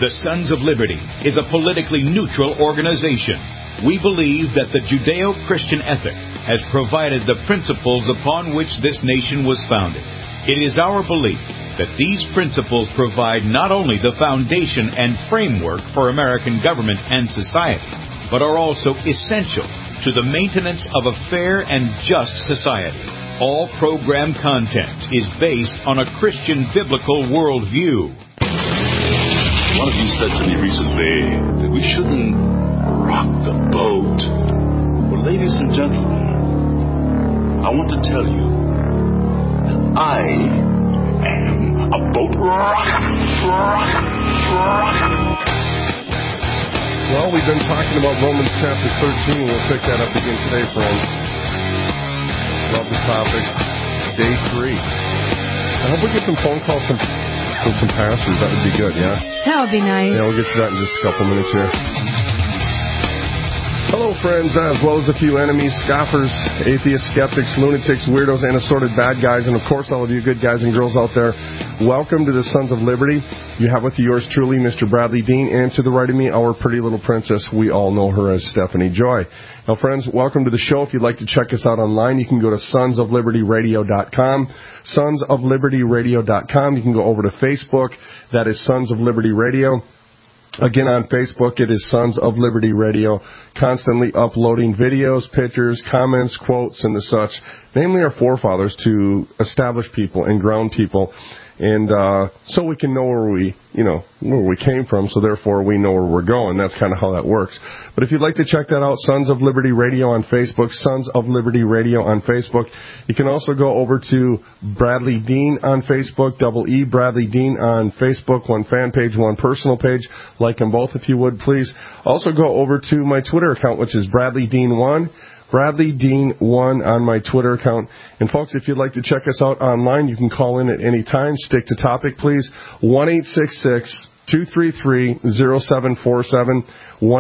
The Sons of Liberty is a politically neutral organization. We believe that the Judeo-Christian ethic has provided the principles upon which this nation was founded. It is our belief that these principles provide not only the foundation and framework for American government and society, but are also essential to the maintenance of a fair and just society. All program content is based on a Christian biblical worldview. One of you said to me recently that we shouldn't rock the boat. Well, ladies and gentlemen, I want to tell you that I am a boat rocker. Well, we've been talking about Romans chapter 13. We'll pick that up again today, friends. Love the topic. Day 3. I hope we get some phone calls from some pastors. That would be good, yeah? That would be nice. Yeah, we'll get to that in just a couple minutes here. Hello, friends, as well as a few enemies, scoffers, atheists, skeptics, lunatics, weirdos, and assorted bad guys, and of course all of you good guys and girls out there. Welcome to the Sons of Liberty. You have with you yours truly, Mr. Bradley Dean, and to the right of me, our pretty little princess. We all know her as Stephanie Joy. Now, friends, welcome to the show. If you'd like to check us out online, you can go to sonsoflibertyradio.com. Sonsoflibertyradio.com. You can go over to Facebook. That is Sons of Liberty Radio. Again, on Facebook, it is Sons of Liberty Radio, constantly uploading videos, pictures, comments, quotes, and the such, namely our forefathers, to establish people and ground people, and so we can know where we came from, so therefore we know where we're going. That's kind of how that works. But if you'd like to check that out, Sons of Liberty Radio on Facebook, Sons of Liberty Radio on Facebook. You can also go over to Bradley Dean on Facebook, double E, Bradley Dean on Facebook, one fan page, one personal page. Like them both if you would, please. Also go over to my Twitter account, which is Bradley Dean 1. Bradley Dean 1 on my Twitter account. And folks, if you'd like to check us out online, you can call in at any time. Stick to topic, please. 1-866-233-0747.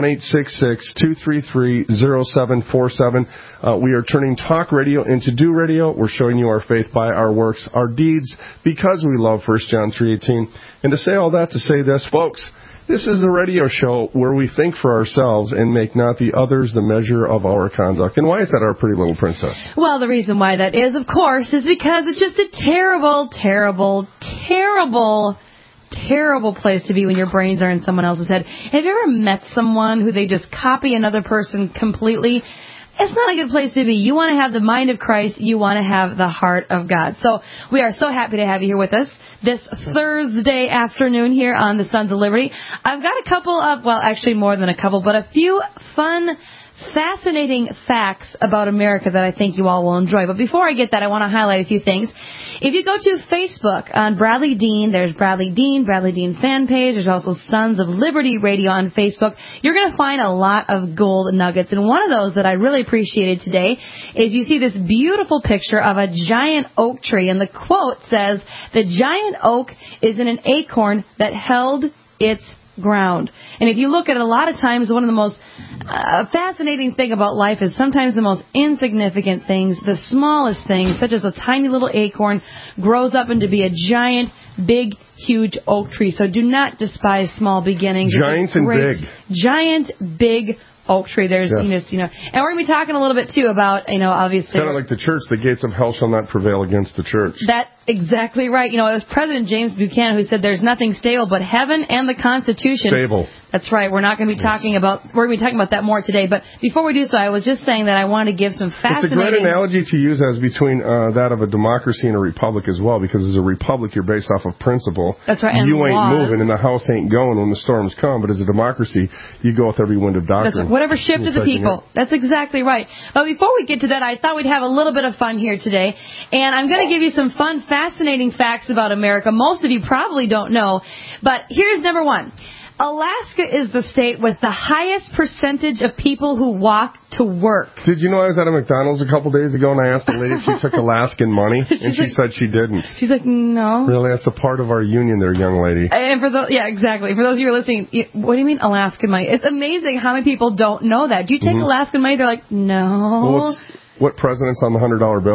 1-866-233-0747. We are turning talk radio into do radio. We're showing you our faith by our works, our deeds, because we love 1 John 3:18. And to say all that, to say this, folks, this is the radio show where we think for ourselves and make not the others the measure of our conduct. And why is that, our pretty little princess? Well, the reason why that is, of course, is because it's just a terrible, terrible, terrible, terrible place to be when your brains are in someone else's head. Have you ever met someone who they just copy another person completely? It's not a good place to be. You want to have the mind of Christ. You want to have the heart of God. So we are so happy to have you here with us this Thursday afternoon here on the Sons of Liberty. I've got a couple of, well, actually more than a couple, but a few fun, fascinating facts about America that I think you all will enjoy. But before I get that, I want to highlight a few things. If you go to Facebook on Bradley Dean, there's Bradley Dean fan page. There's also Sons of Liberty Radio on Facebook. You're going to find a lot of gold nuggets. And one of those that I really appreciated today is you see this beautiful picture of a giant oak tree. And the quote says, "The giant oak is in an acorn that held its ground." And if you look at it, a lot of times, one of the most fascinating thing about life is sometimes the most insignificant things, the smallest things, such as a tiny little acorn, grows up into be a giant, big, huge oak tree. So do not despise small beginnings. Giant and big. Giant, big oak tree. There's, yes. and we're going to be talking a little bit, too, about, obviously. Kind of like the church, the gates of hell shall not prevail against the church. That's exactly right. It was President James Buchanan who said there's nothing stable but heaven and the Constitution. Stable. That's right. We're not going to be talking about that more today. But before we do so, I was just saying that I want to give some fascinating... It's a great analogy to use as between that of a democracy and a republic as well, because as a republic, you're based off of principle. That's right. And you ain't laws. moving and the house ain't going when the storms come. But as a democracy, you go with every wind of doctrine. That's right. Whatever shifted the people. That's exactly right. But before we get to that, I thought we'd have a little bit of fun here today. And I'm going to give you some fun, fascinating facts about America. Most of you probably don't know. But here's number one. Alaska is the state with the highest percentage of people who walk to work. Did you know I was at a McDonald's a couple days ago and I asked the lady if she took Alaskan money, and she said she didn't. She's like, no. Really? That's a part of our union there, young lady. And for those, yeah, exactly. For those of you who are listening, what do you mean Alaskan money? It's amazing how many people don't know that. Do you take Alaskan money? They're like, no. Well, what president's on the $100 bill?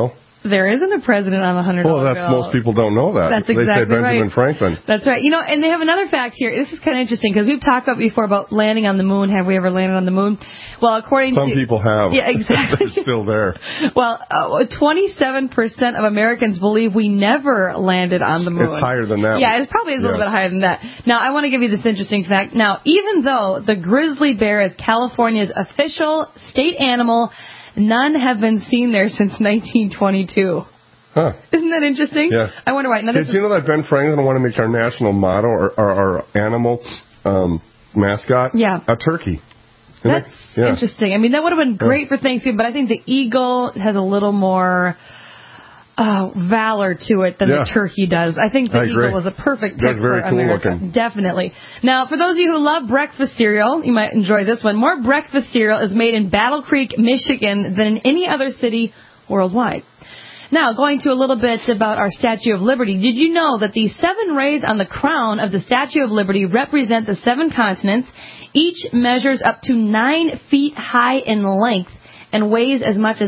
There isn't a president on the $100 bill. Well, most people don't know that. That's exactly exactly right. They say Benjamin Franklin. That's right. And they have another fact here. This is kind of interesting because we've talked about before about landing on the moon. Have we ever landed on the moon? Well, according to... Some people have. Yeah, exactly. They're still there. Well, 27% of Americans believe we never landed on the moon. It's higher than that. Yeah, it's probably a little bit higher than that. Now, I want to give you this interesting fact. Now, even though the grizzly bear is California's official state animal, none have been seen there since 1922. Huh. Isn't that interesting? Yeah. I wonder why. Now, Did you know that Ben Franklin wanted to make our national motto or our animal mascot? Yeah. A turkey. That's interesting. I mean, that would have been great for Thanksgiving, but I think the eagle has a little more valor to it than the turkey does. I think the eagle was a perfect pick for America. Looking. Definitely. Now, for those of you who love breakfast cereal, you might enjoy this one. More breakfast cereal is made in Battle Creek, Michigan than in any other city worldwide. Now, going to a little bit about our Statue of Liberty. Did you know that the 7 rays on the crown of the Statue of Liberty represent the 7 continents? Each measures up to 9 feet high in length and weighs as much as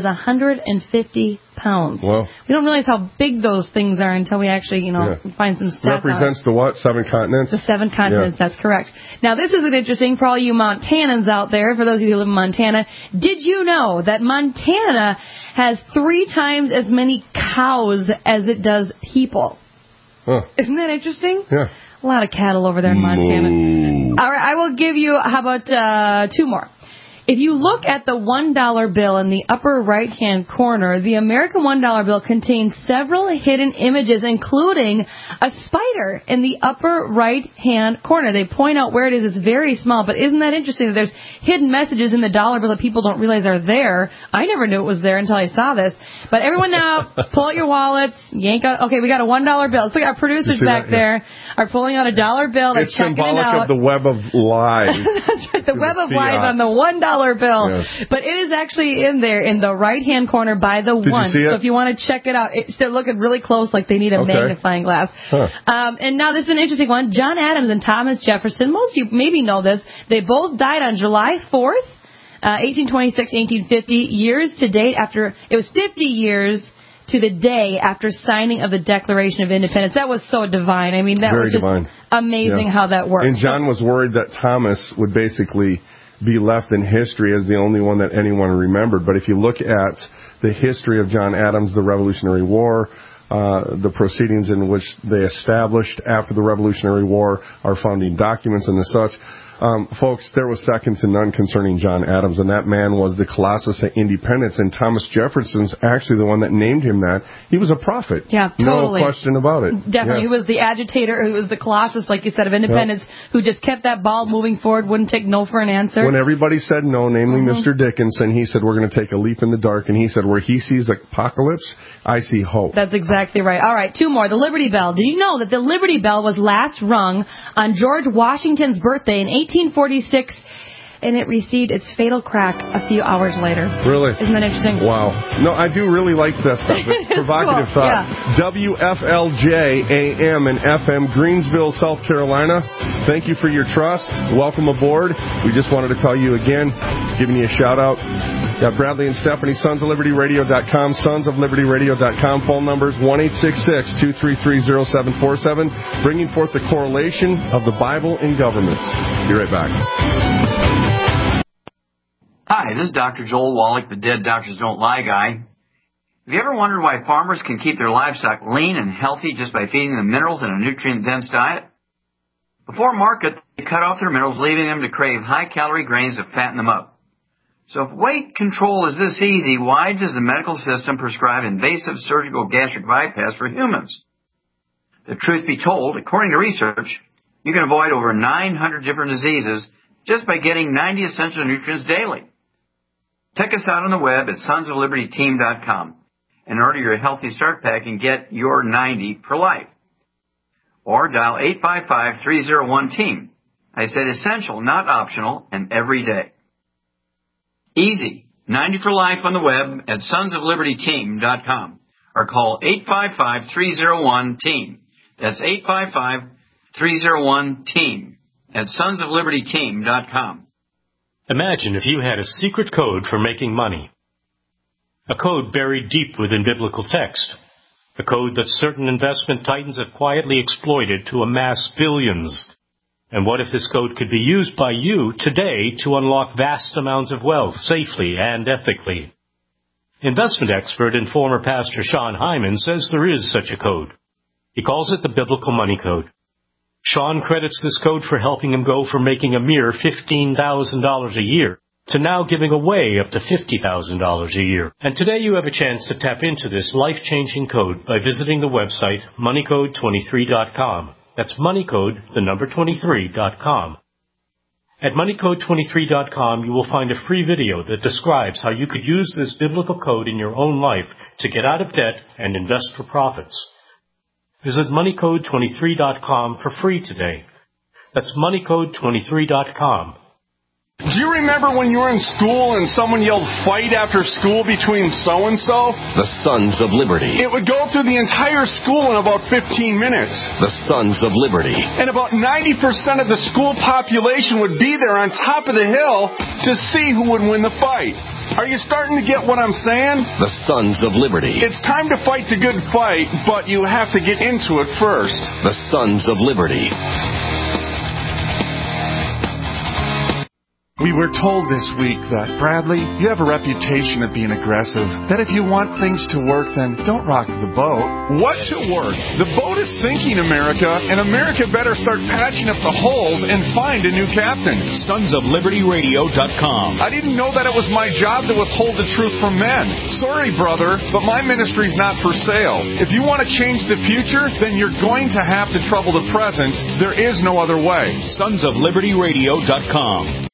150 pounds. Wow. We don't realize how big those things are until we actually, find some stats. Represents the what? 7 continents? The 7 continents, that's correct. Now, this is interesting for all you Montanans out there, for those of you who live in Montana. Did you know that Montana has 3 times as many cows as it does people? Huh. Isn't that interesting? Yeah. A lot of cattle over there in Montana. All right, I will give you, how about 2 more? If you look at the $1 bill in the upper right-hand corner, the American $1 bill contains several hidden images, including a spider in the upper right-hand corner. They point out where it is. It's very small, but isn't that interesting that there's hidden messages in the dollar bill that people don't realize are there? I never knew it was there until I saw this. But everyone now, pull out your wallets, yank out. Okay, we got a $1 bill. Look, our producers back there are pulling out a $1 bill. It's symbolic of the web of lies. That's right, the web of lies on the $1 bill. Yes. But it is actually in there in the right-hand corner by the Did 1. You see it? So if you want to check it out, they're looking really close like they need a magnifying glass. Huh. And now this is an interesting one. John Adams and Thomas Jefferson, most of you maybe know this, they both died on July 4th, 1826, 1850, years to date after, it was 50 years to the day after signing of the Declaration of Independence. That was so divine. I mean, that Very was just divine. Amazing how that worked. And John was worried that Thomas would basically be left in history as the only one that anyone remembered. But if you look at the history of John Adams, the Revolutionary War, the proceedings in which they established after the Revolutionary War, our founding documents and the such, folks, there was second to none concerning John Adams, and that man was the Colossus of Independence, and Thomas Jefferson's actually the one that named him that. He was a prophet. Yeah, totally. No question about it. Definitely. Yes. He was the agitator, who was the Colossus, like you said, of independence, who just kept that ball moving forward, wouldn't take no for an answer. When everybody said no, namely Mr. Dickinson, he said, we're going to take a leap in the dark, and he said, where he sees the apocalypse, I see hope. That's exactly right. All right, 2 more. The Liberty Bell. Did you know that the Liberty Bell was last rung on George Washington's birthday in 1846, and it received its fatal crack a few hours later? Really? Isn't that interesting? Wow. No, I do really like that stuff. It's provocative cool. thought. Yeah. WFLJ AM and FM, Greensville, South Carolina. Thank you for your trust. Welcome aboard. We just wanted to tell you again, giving you a shout out. Got Bradley and Stephanie, sonsoflibertyradio.com, sonsoflibertyradio.com. Phone numbers 1-866-233-0747. Bringing forth the correlation of the Bible and governments. Be right back. Hi, this is Dr. Joel Wallach, the Dead Doctors Don't Lie guy. Have you ever wondered why farmers can keep their livestock lean and healthy just by feeding them minerals in a nutrient-dense diet? Before market, they cut off their minerals, leaving them to crave high-calorie grains to fatten them up. So if weight control is this easy, why does the medical system prescribe invasive surgical gastric bypass for humans? The truth be told, according to research, you can avoid over 900 different diseases just by getting 90 essential nutrients daily. Check us out on the web at sonsoflibertyteam.com and order your Healthy Start Pack and get your 90 for life. Or dial 855-301-TEAM. I said essential, not optional, and every day. Easy. 90 for life on the web at sonsoflibertyteam.com or call 855-301-TEAM. That's 855-301-TEAM at sonsoflibertyteam.com. Imagine if you had a secret code for making money. a code buried deep within biblical text, a code that certain investment titans have quietly exploited to amass billions. And what if this code could be used by you today to unlock vast amounts of wealth safely and ethically? Investment expert and former pastor Sean Hyman says there is such a code. He calls it the Biblical Money Code. Sean credits this code for helping him go from making a mere $15,000 a year to now giving away up to $50,000 a year. And today you have a chance to tap into this life-changing code by visiting the website moneycode23.com. That's moneycode, the number 23.com. At moneycode23.com, you will find a free video that describes how you could use this biblical code in your own life to get out of debt and invest for profits. Visit moneycode23.com for free today. That's moneycode23.com. Do you remember when you were in school and someone yelled fight after school between so-and-so? The Sons of Liberty. It would go through the entire school in about 15 minutes. The Sons of Liberty. And about 90% of the school population would be there on top of the hill to see who would win the fight. Are you starting to get what I'm saying? The Sons of Liberty. It's time to fight the good fight, but you have to get into it first. The Sons of Liberty. We were told this week that, Bradley, you have a reputation of being aggressive, that if you want things to work, then don't rock the boat. What to work? The boat is sinking, America, and America better start patching up the holes and find a new captain. SonsOfLibertyRadio.com. I didn't know that it was my job to withhold the truth from men. Sorry, brother, but my ministry's not for sale. If you want to change the future, then you're going to have to trouble the present. There is no other way. SonsOfLibertyRadio.com.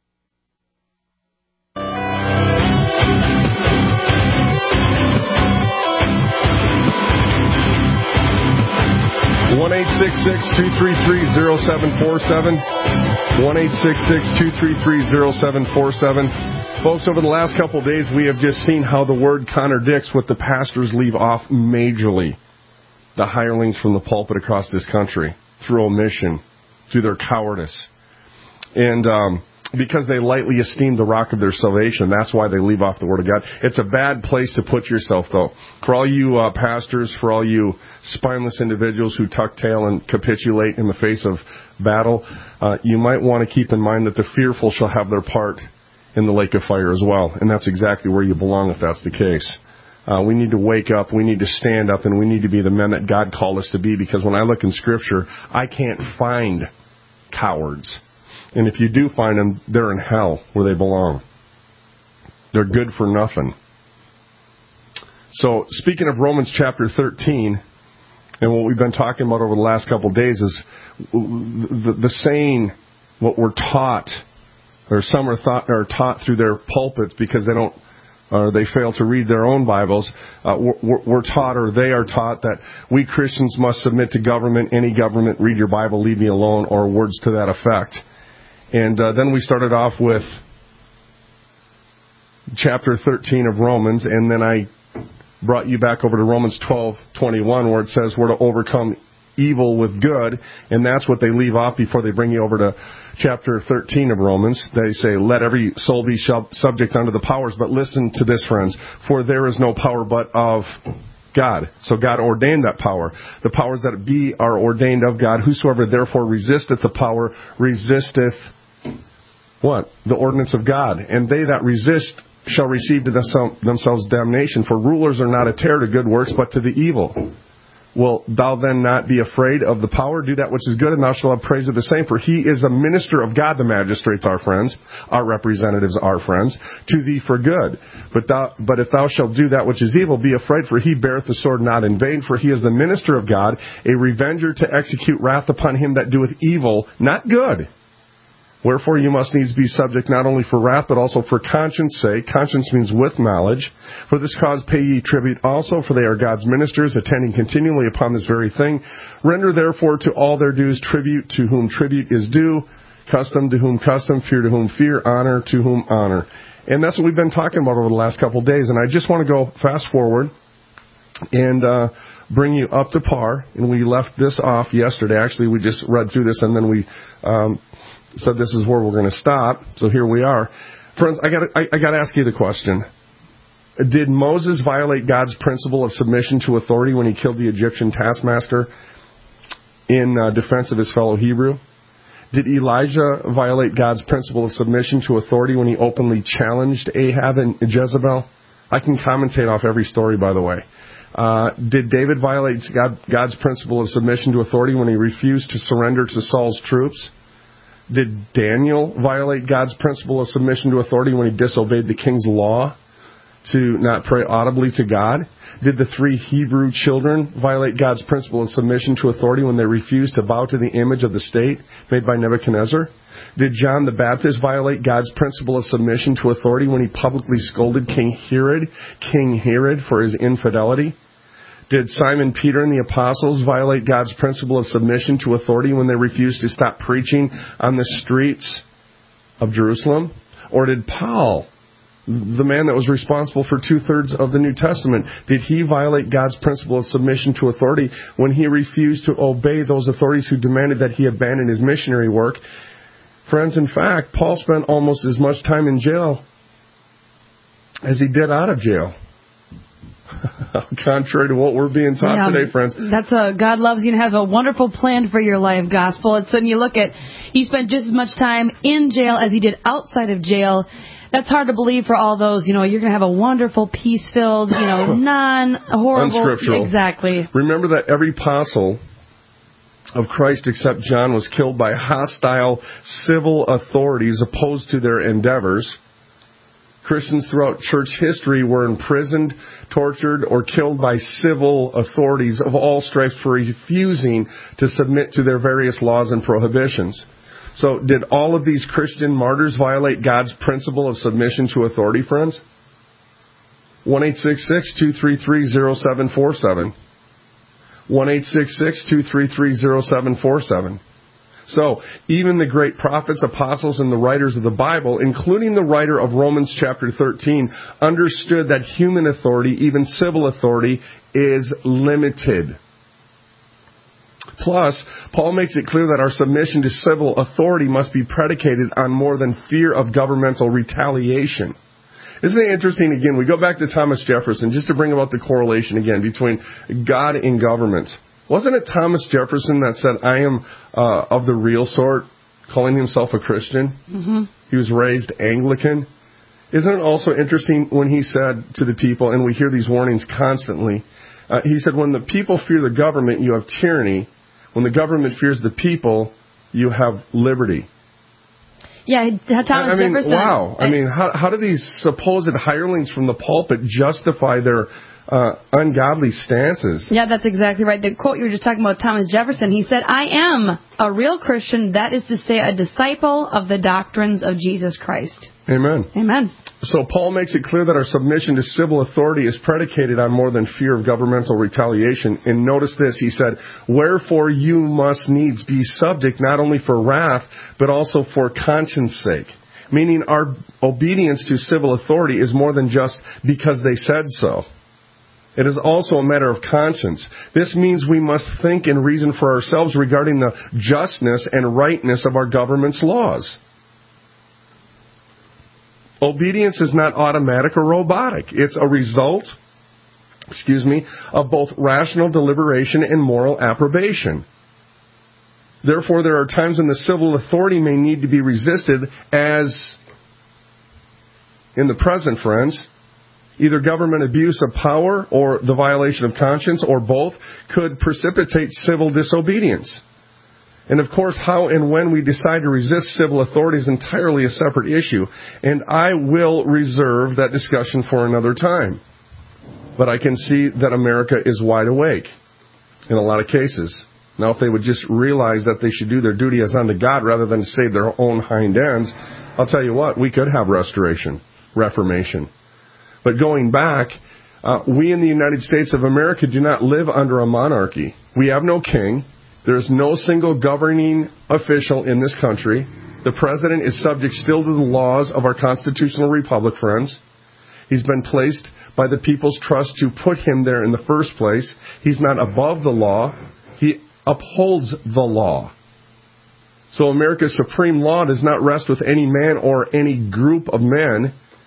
1-866-233-0747. 1-866-233-0747. Folks, over the last couple of days, we have just seen how the word contradicts what the pastors leave off majorly. The hirelings from the pulpit across this country, through omission, through their cowardice. And because they lightly esteem the rock of their salvation, that's why they leave off the Word of God. It's a bad place to put yourself, though. For all you pastors, for all you spineless individuals who tuck tail and capitulate in the face of battle, you might want to keep in mind that the fearful shall have their part in the lake of fire as well. And that's exactly where you belong if that's the case. We need to wake up, we need to stand up, and we need to be the men that God called us to be, because when I look in Scripture, I can't find cowards. And if you do find them, they're in hell where they belong. They're good for nothing. So, speaking of Romans chapter 13, and what we've been talking about over the last couple of days is the saying, what we're taught, or some are taught through their pulpits because they don't, or they fail to read their own Bibles. We're taught, or they are taught, that we Christians must submit to government, any government, read your Bible, leave me alone, or words to that effect. And then we started off with chapter 13 of Romans, and then I brought you back over to Romans 12:21, where it says we're to overcome evil with good, and that's what they leave off before they bring you over to chapter 13 of Romans. They say, let every soul be subject unto the powers, but listen to this, friends, for there is no power but of God. So God ordained that power. The powers that be are ordained of God. Whosoever therefore resisteth the power, resisteth what? The ordinance of God. And they that resist shall receive to themselves damnation. For rulers are not a terror to good works, but to the evil. Will thou then not be afraid of the power? Do that which is good, and thou shalt have praise of the same. For he is a minister of God, the magistrates, our friends, our representatives, our friends, to thee for good. But if thou shalt do that which is evil, be afraid, for he beareth the sword not in vain. For he is the minister of God, a revenger to execute wrath upon him that doeth evil, not good. Wherefore you must needs be subject not only for wrath, but also for conscience sake. Conscience means with knowledge. For this cause pay ye tribute also, for they are God's ministers, attending continually upon this very thing. Render therefore to all their dues tribute, to whom tribute is due, custom to whom custom, fear to whom fear, honor to whom honor. And that's what we've been talking about over the last couple of days. And I just want to go fast forward and bring you up to par. And we left this off yesterday. Actually, we just read through this, and then we said this is where we're going to stop. So here we are. Friends, I got to ask you the question. Did Moses violate God's principle of submission to authority when he killed the Egyptian taskmaster in defense of his fellow Hebrew? Did Elijah violate God's principle of submission to authority when he openly challenged Ahab and Jezebel? I can commentate off every story, by the way. Did David violate God's principle of submission to authority when he refused to surrender to Saul's troops? Did Daniel violate God's principle of submission to authority when he disobeyed the king's law to not pray audibly to God? Did the 3 Hebrew children violate God's principle of submission to authority when they refused to bow to the image of the state made by Nebuchadnezzar? Did John the Baptist violate God's principle of submission to authority when he publicly scolded King Herod for his infidelity? Did Simon Peter and the apostles violate God's principle of submission to authority when they refused to stop preaching on the streets of Jerusalem? Or did Paul, the man that was responsible for 2/3 of the New Testament, did he violate God's principle of submission to authority when he refused to obey those authorities who demanded that he abandon his missionary work? Friends, in fact, Paul spent almost as much time in jail as he did out of jail. Contrary to what we're being taught today, friends. That's God loves you and has a wonderful plan for your life gospel. It's when you look at, he spent just as much time in jail as he did outside of jail. That's hard to believe for all those, you're going to have a wonderful, peace-filled, non-horrible. Unscriptural. Exactly. Remember that every apostle of Christ except John was killed by hostile civil authorities opposed to their endeavors. Christians throughout church history were imprisoned, tortured, or killed by civil authorities of all stripes for refusing to submit to their various laws and prohibitions. So, did all of these Christian martyrs violate God's principle of submission to authority, friends? 1-866-233-0747. 1-866-233-0747. So, even the great prophets, apostles, and the writers of the Bible, including the writer of Romans chapter 13, understood that human authority, even civil authority, is limited. Plus, Paul makes it clear that our submission to civil authority must be predicated on more than fear of governmental retaliation. Isn't it interesting, again, we go back to Thomas Jefferson, just to bring about the correlation again between God and government. Wasn't it Thomas Jefferson that said, I am of the real sort, calling himself a Christian? Mm-hmm. He was raised Anglican. Isn't it also interesting when he said to the people, and we hear these warnings constantly, he said, when the people fear the government, you have tyranny. When the government fears the people, you have liberty. Yeah, Thomas Jefferson. Wow. How do these supposed hirelings from the pulpit justify their ungodly stances? Yeah, that's exactly right. The quote you were just talking about, Thomas Jefferson, he said, I am a real Christian, that is to say, a disciple of the doctrines of Jesus Christ. Amen. Amen. So Paul makes it clear that our submission to civil authority is predicated on more than fear of governmental retaliation. And notice this, he said, wherefore you must needs be subject not only for wrath, but also for conscience sake. Meaning our obedience to civil authority is more than just because they said so. It is also a matter of conscience. This means we must think and reason for ourselves regarding the justness and rightness of our government's laws. Obedience is not automatic or robotic. It's a result, of both rational deliberation and moral approbation. Therefore, there are times when the civil authority may need to be resisted, as in the present, friends. Either government abuse of power or the violation of conscience, or both, could precipitate civil disobedience. And of course, how and when we decide to resist civil authority is entirely a separate issue, and I will reserve that discussion for another time. But I can see that America is wide awake in a lot of cases. Now, if they would just realize that they should do their duty as unto God rather than save their own hind ends, I'll tell you what, we could have reformation. But going back, we in the United States of America do not live under a monarchy. We have no king. There is no single governing official in this country. The president is subject still to the laws of our constitutional republic, friends. He's been placed by the people's trust to put him there in the first place. He's not above the law. He upholds the law. So America's supreme law does not rest with any man or any group of men.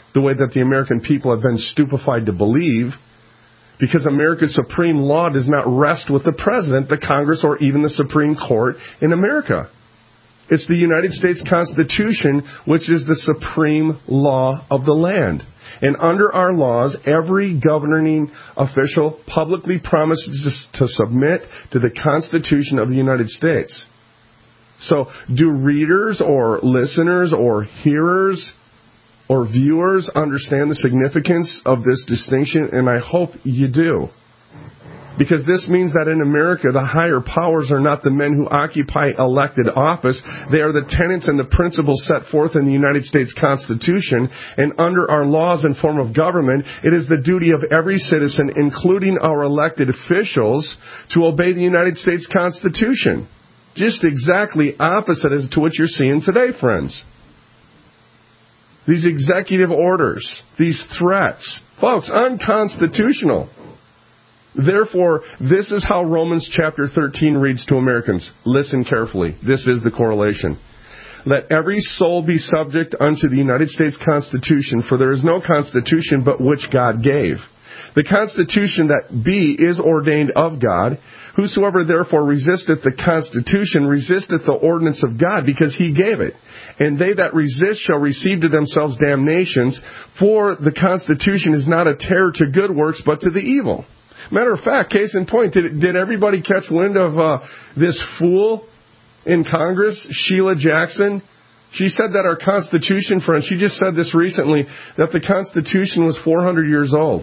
the way that the American people have been stupefied to believe, because America's supreme law does not rest with the President, the Congress, or even the Supreme Court in America. It's the United States Constitution, which is the supreme law of the land. And under our laws, every governing official publicly promises to submit to the Constitution of the United States. So, do readers or listeners or hearers or viewers understand the significance of this distinction? And I hope you do. Because this means that in America, the higher powers are not the men who occupy elected office. They are the tenets and the principles set forth in the United States Constitution. And under our laws and form of government, it is the duty of every citizen, including our elected officials, to obey the United States Constitution. Just exactly opposite as to what you're seeing today, friends. These executive orders, these threats, folks, unconstitutional. Therefore, this is how Romans chapter 13 reads to Americans. Listen carefully. This is the correlation. Let every soul be subject unto the United States Constitution, for there is no constitution but which God gave. The Constitution that be is ordained of God. Whosoever therefore resisteth the Constitution resisteth the ordinance of God, because he gave it. And they that resist shall receive to themselves damnations, for the Constitution is not a terror to good works, but to the evil. Matter of fact, case in point, did everybody catch wind of this fool in Congress, Sheila Jackson? She said that our Constitution, friends, she just said this recently, that the Constitution was 400 years old.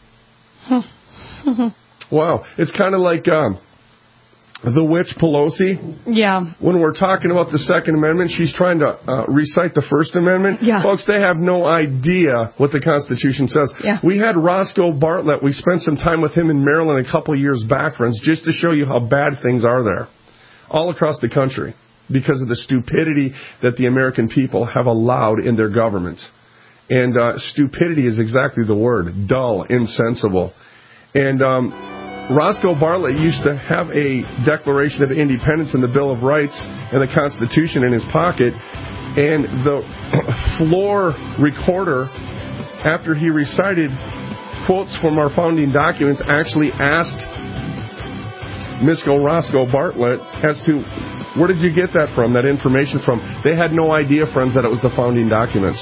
Wow. It's kind of like the witch Pelosi. Yeah. When we're talking about the Second Amendment, she's trying to recite the First Amendment. Yeah. Folks, they have no idea what the Constitution says. Yeah. We had Roscoe Bartlett. We spent some time with him in Maryland a couple of years back, friends, just to show you how bad things are there all across the country because of the stupidity that the American people have allowed in their government. And stupidity is exactly the word, dull, insensible. And Roscoe Bartlett used to have a Declaration of Independence and the Bill of Rights and the Constitution in his pocket. And the floor recorder, after he recited quotes from our founding documents, actually asked Mr. Roscoe Bartlett as to, where did you get that from, that information from? They had no idea, friends, that it was the founding documents.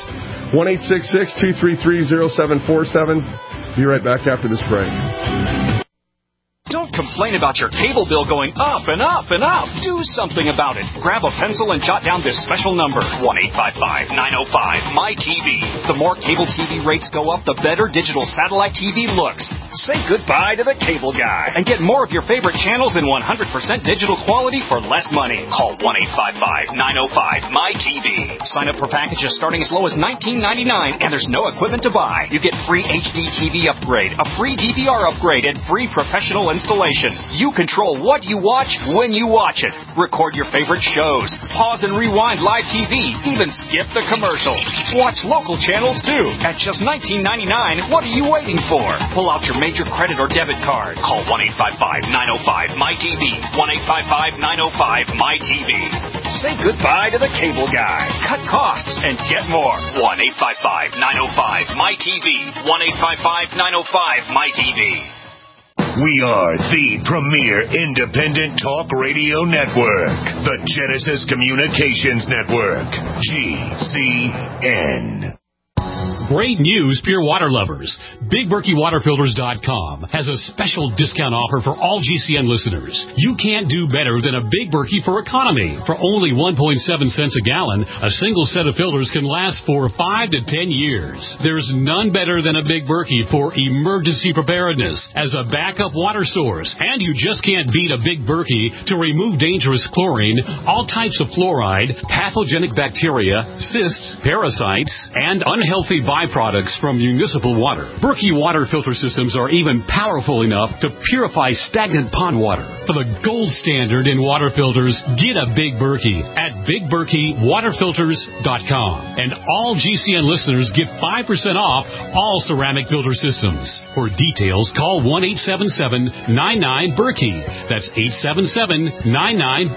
1-866-233-0747. Be right back after this break. Don't complain about your cable bill going up and up and up. Do something about it. Grab a pencil and jot down this special number, 1-855-905-MY-TV. The more cable TV rates go up, the better digital satellite TV looks. Say goodbye to the cable guy and get more of your favorite channels in 100% digital quality for less money. Call 1-855-905-MY-TV. Sign up for packages starting as low as $19.99, and there's no equipment to buy. You get free HD TV upgrade, a free DVR upgrade, and free professional installation. You control what you watch when you watch it. Record your favorite shows. Pause and rewind live TV. Even skip the commercials. Watch local channels too. At just $19.99, what are you waiting for? Pull out your major credit or debit card. Call 1-855-905-MY-TV. 1-855-905-MY-TV. Say goodbye to the cable guy. Cut costs and get more. 1-855-905-MY-TV. 1-855-905-MY-TV. We are the premier independent talk radio network, the Genesis Communications Network, GCN. Great news, pure water lovers. BigBerkeyWaterFilters.com has a special discount offer for all GCN listeners. You can't do better than a Big Berkey for economy. For only 1.7 cents a gallon, a single set of filters can last for 5 to 10 years. There's none better than a Big Berkey for emergency preparedness as a backup water source. And you just can't beat a Big Berkey to remove dangerous chlorine, all types of fluoride, pathogenic bacteria, cysts, parasites, and unhealthy byproducts from municipal water. Berkey water filter systems are even powerful enough to purify stagnant pond water. For the gold standard in water filters, get a Big Berkey at BigBerkeyWaterFilters.com. And all GCN listeners get 5% off all ceramic filter systems. For details, call 1-877-99-BERKEY. That's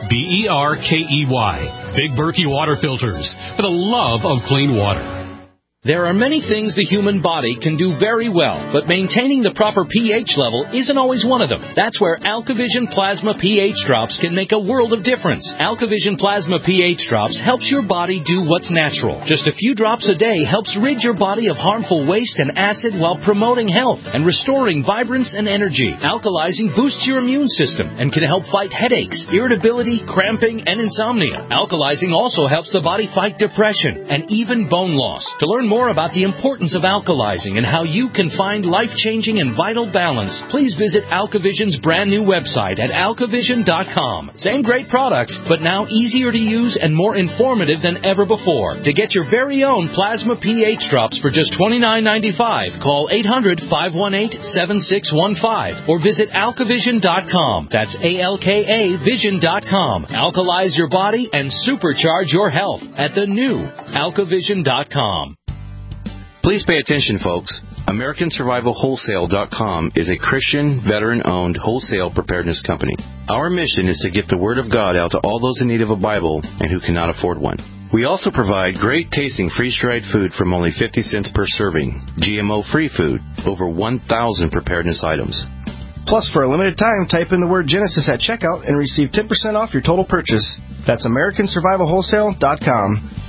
877-99-BERKEY. Big Berkey Water Filters, for the love of clean water. There are many things the human body can do very well, but maintaining the proper pH level isn't always one of them. That's where AlkaVision Plasma pH Drops can make a world of difference. AlkaVision Plasma pH Drops helps your body do what's natural. Just a few drops a day helps rid your body of harmful waste and acid while promoting health and restoring vibrance and energy. Alkalizing boosts your immune system and can help fight headaches, irritability, cramping, and insomnia. Alkalizing also helps the body fight depression and even bone loss. To learn more about the importance of alkalizing and how you can find life-changing and vital balance, please visit AlkaVision's brand new website at alkavision.com. Same great products, but now easier to use and more informative than ever before. To get your very own Plasma pH Drops for just $29.95, call 800-518-7615 or visit alkavision.com. That's ALKA Vision.com. Alkalize your body and supercharge your health at the new alkavision.com. Please pay attention, folks. AmericanSurvivalWholesale.com is a Christian, veteran-owned wholesale preparedness company. Our mission is to get the Word of God out to all those in need of a Bible and who cannot afford one. We also provide great-tasting freeze-dried food from only 50 cents per serving, GMO-free food, over 1,000 preparedness items. Plus, for a limited time, type in the word Genesis at checkout and receive 10% off your total purchase. That's AmericanSurvivalWholesale.com.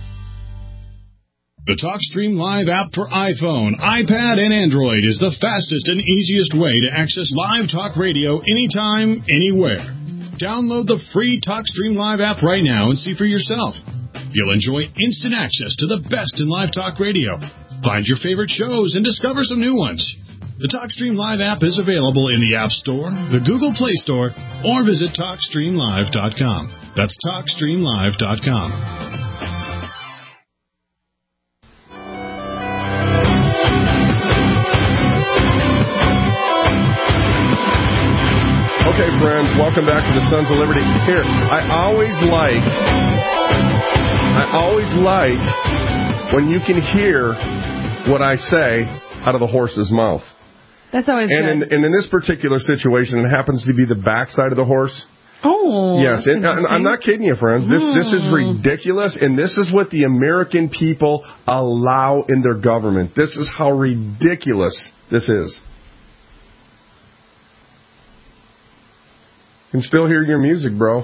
The TalkStream Live app for iPhone, iPad, and Android is the fastest and easiest way to access live talk radio anytime, anywhere. Download the free TalkStream Live app right now and see for yourself. You'll enjoy instant access to the best in live talk radio. Find your favorite shows and discover some new ones. The TalkStream Live app is available in the App Store, the Google Play Store, or visit TalkStreamLive.com. That's TalkStreamLive.com. Okay, friends, welcome back to the Sons of Liberty. Here, I always like when you can hear what I say out of the horse's mouth. That's always good. And in this particular situation, it happens to be the backside of the horse. Oh. Yes, and I'm not kidding you, friends. This is ridiculous, and this is what the American people allow in their government. This is how ridiculous this is. Can still hear your music, bro.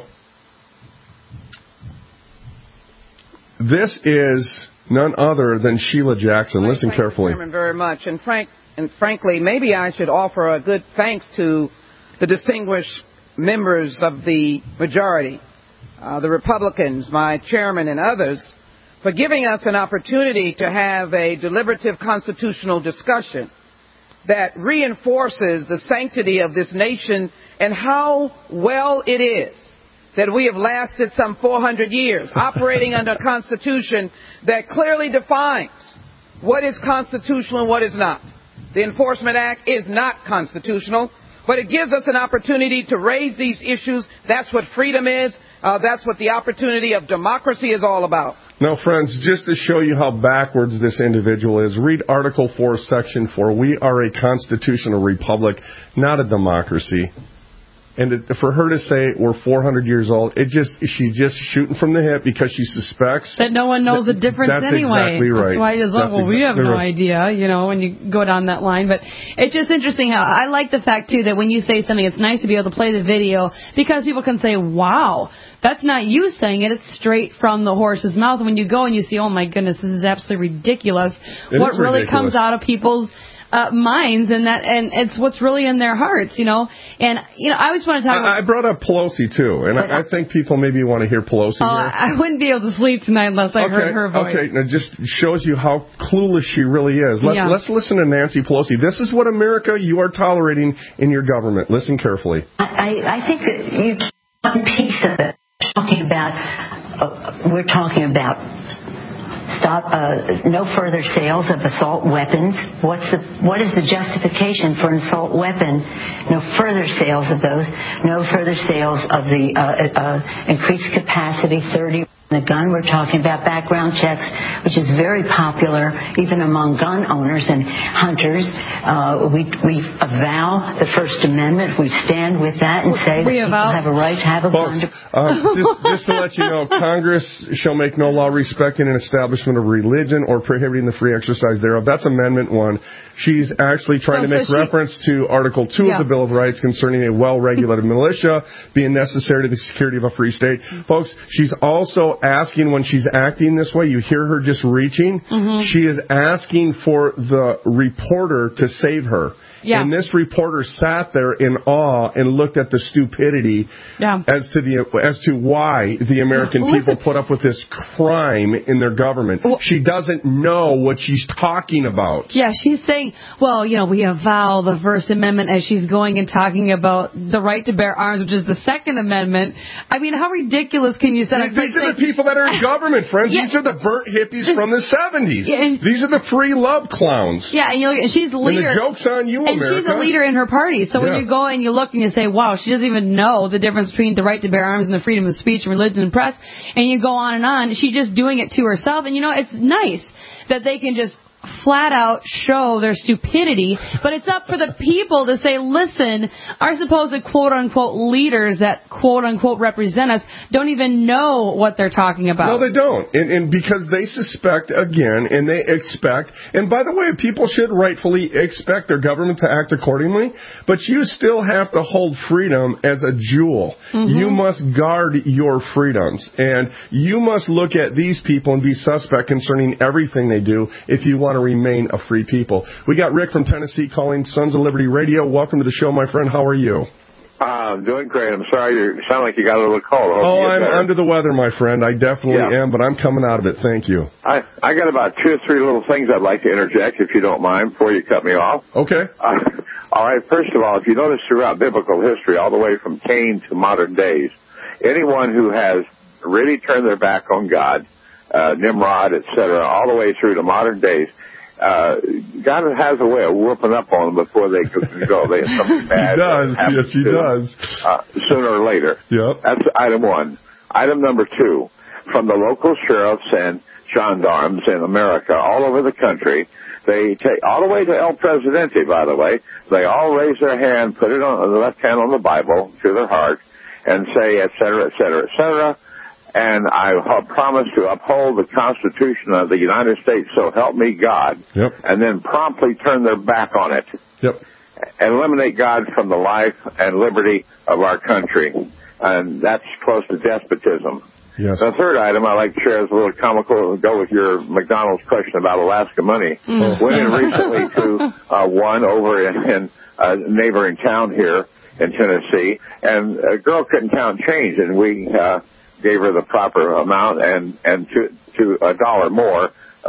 This is none other than Sheila Jackson. Listen carefully. Thank you very much. And frankly, maybe I should offer a good thanks to the distinguished members of the majority, the Republicans, my chairman and others, for giving us an opportunity to have a deliberative constitutional discussion that reinforces the sanctity of this nation and how well it is that we have lasted some 400 years operating under a constitution that clearly defines what is constitutional and what is not. The Enforcement Act is not constitutional, but it gives us an opportunity to raise these issues. That's what freedom is. That's what the opportunity of democracy is all about. Now, friends, just to show you how backwards this individual is, read Article 4, Section 4. We are a constitutional republic, not a democracy. And for her to say we're 400 years old, she's just shooting from the hip because she suspects that no one knows the difference anyway. That's exactly right. That's why it's we have no idea, when you go down that line. But it's just interesting how I like the fact, too, that when you say something, it's nice to be able to play the video because people can say, wow, that's not you saying it. It's straight from the horse's mouth. When you go and you see, oh, my goodness, this is absolutely ridiculous. What really comes out of people's minds, and it's what's really in their hearts, And I always want to talk about... I brought up Pelosi, too, and I think people maybe want to hear Pelosi here. I wouldn't be able to sleep tonight unless I heard her voice. Okay, it just shows you how clueless she really is. Let's listen to Nancy Pelosi. This is what America you are tolerating in your government. Listen carefully. I think that you one piece of it, we're talking about stop no further sales of assault weapons. What is the justification for an assault weapon? No further sales of those. No further sales of the increased capacity 30. The gun, we're talking about background checks, which is very popular even among gun owners and hunters. We avow the First Amendment. We stand with that and say that people have a right to have a gun. Just to let you know, Congress shall make no law respecting an establishment of religion or prohibiting the free exercise thereof. That's Amendment 1. She's actually trying to make reference to Article 2 of the Bill of Rights concerning a well-regulated militia being necessary to the security of a free state. Folks, she's also asking, when she's acting this way, you hear her just reaching, she is asking for the reporter to save her. Yeah. And this reporter sat there in awe and looked at the stupidity as to why the American people put up with this crime in their government. She doesn't know what she's talking about. Yeah, she's saying, well, you know, we avow the First Amendment, as she's going and talking about the right to bear arms, which is the Second Amendment. I mean, how ridiculous can you say that? These are the people that are in government, friends. Yeah. These are the burnt hippies from the 70s. Yeah, these are the free love clowns. Yeah, and, and she's the leader. And the joke's on you, and America. She's a leader in her party. So when you go and you look and you say, wow, she doesn't even know the difference between the right to bear arms and the freedom of speech and religion and press, and you go on, she's just doing it to herself. And, you know, it's nice that they can just flat out show their stupidity, but it's up for the people to say, listen, our supposed quote-unquote leaders that quote-unquote represent us don't even know what they're talking about. No, they don't. And because they suspect, again, and they expect, and by the way, people should rightfully expect their government to act accordingly, but you still have to hold freedom as a jewel. You must guard your freedoms, and you must look at these people and be suspect concerning everything they do if you want to remain a free people. We got Rick from Tennessee calling Sons of Liberty Radio. Welcome to the show, my friend. How are you? I'm doing great. I'm sorry, you sound like you got a little cold. I'm under the weather, my friend. I definitely am, but I'm coming out of it. Thank you. I got about 2 or 3 little things I'd like to interject, if you don't mind, before you cut me off. Okay. All right. First of all, if you notice throughout biblical history, all the way from Cain to modern days, anyone who has really turned their back on God, Nimrod, etc., all the way through to modern days, God has a way of whooping up on them before they can go. They have something bad. He does. Yes, he does. Sooner or later. Yep. That's item 1. Item number 2, from the local sheriffs and gendarmes in America, all over the country, they take, all the way to El Presidente, by the way, they all raise their hand, put it on the left hand on the Bible to their heart, and say, et cetera, et cetera, et cetera. And I promise to uphold the Constitution of the United States, so help me God. Yep. And then promptly turn their back on it. Yep. And eliminate God from the life and liberty of our country. And that's close to despotism. Yes. The third item I like to share is a little comical. Go with your McDonald's question about Alaska money. Went in recently to one over in a neighboring town here in Tennessee, and a girl couldn't count change, and we gave her the proper amount and to $1 more,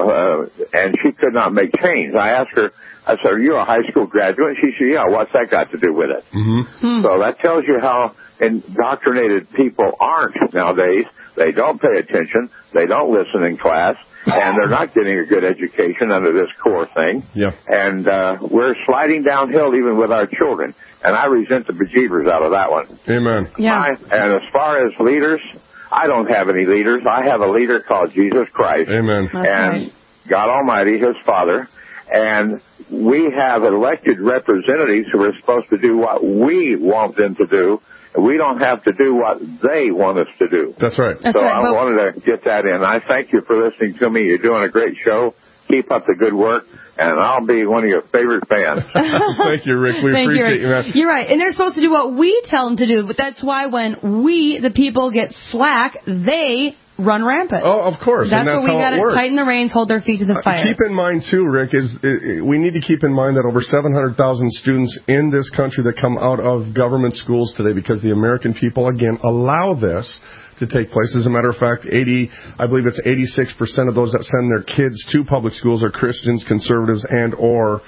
and she could not make change. I asked her, I said, are you a high school graduate? And she said, yeah, what's that got to do with it? So that tells you how indoctrinated people aren't nowadays. They don't pay attention. They don't listen in class. And they're not getting a good education under this core thing. Yeah. And we're sliding downhill even with our children. And I resent the bejeebers out of that one. Amen. Yeah. And as far as leaders, I don't have any leaders. I have a leader called Jesus Christ. Amen. That's and right. God Almighty, His Father. And we have elected representatives who are supposed to do what we want them to do. We don't have to do what they want us to do. That's right. That's so right. I wanted to get that in. I thank you for listening to me. You're doing a great show. Keep up the good work, and I'll be one of your favorite fans. Thank you, Rick. We appreciate you, man. You're right. And they're supposed to do what we tell them to do, but that's why when we, the people, get slack, they run rampant. Oh, of course. That's what we got to tighten the reins, hold their feet to the fire. Keep in mind, too, Rick, we need to keep in mind that over 700,000 students in this country that come out of government schools today because the American people, again, allow this to take place. As a matter of fact, I believe it's 86% of those that send their kids to public schools are Christians, conservatives, and or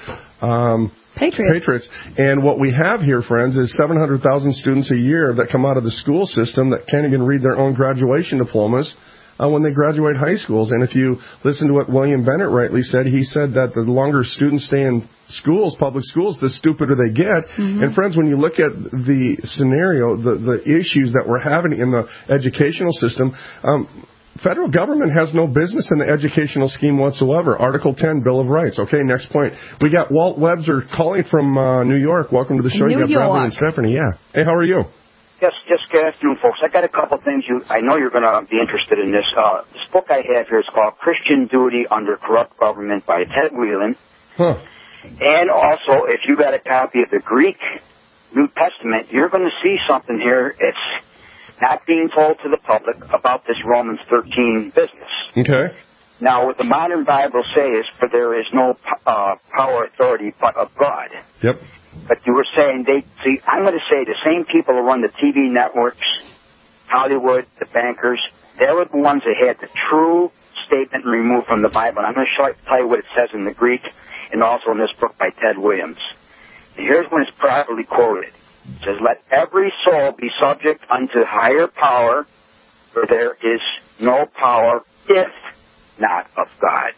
Patriots. And what we have here, friends, is 700,000 students a year that come out of the school system that can't even read their own graduation diplomas when they graduate high schools. And if you listen to what William Bennett rightly said, he said that the longer students stay in schools, public schools, the stupider they get. And friends, when you look at the scenario, the issues that we're having in the educational system, federal government has no business in the educational scheme whatsoever. Article 10, Bill of Rights. Okay, next point. We got Walt Webster calling from New York. Welcome to the show. You got Bradley and Stephanie. Yeah. Hey, how are you? Yes, good afternoon, folks. I got a couple things. I know you're going to be interested in this. This book I have here is called Christian Duty Under Corrupt Government by Ted Whelan. Huh. And also, if you got a copy of the Greek New Testament, you're going to see something here. It's not being told to the public about this Romans 13 business. Okay. Now, what the modern Bible says, for there is no power authority but of God. Yep. But you were saying, I'm going to say the same people who run the TV networks, Hollywood, the bankers, they were the ones that had the true statement removed from the Bible. And I'm going to tell you what it says in the Greek and also in this book by Ted Williams. And here's when it's properly quoted. It says, let every soul be subject unto higher power, for there is no power if not of God.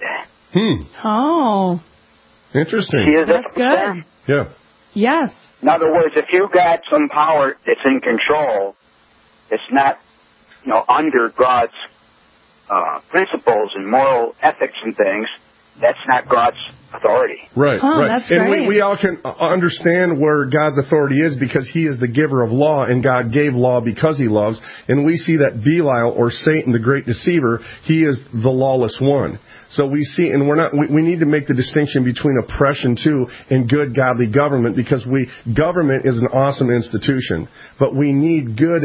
Oh. Interesting. See, that's good. Yeah. Yes. In other words, if you got some power that's in control, it's not, under God's principles and moral ethics and things, that's not God's authority. Right, right. That's and great. we all can understand where God's authority is because he is the giver of law, and God gave law because he loves. And we see that Belial, or Satan, the great deceiver, he is the lawless one. So we see, and we need to make the distinction between oppression too and good godly government, because government is an awesome institution, but we need good